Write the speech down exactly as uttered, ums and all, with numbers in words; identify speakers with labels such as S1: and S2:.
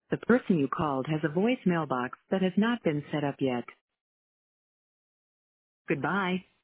S1: The person you called has a voicemail box that has not been set up yet. Goodbye.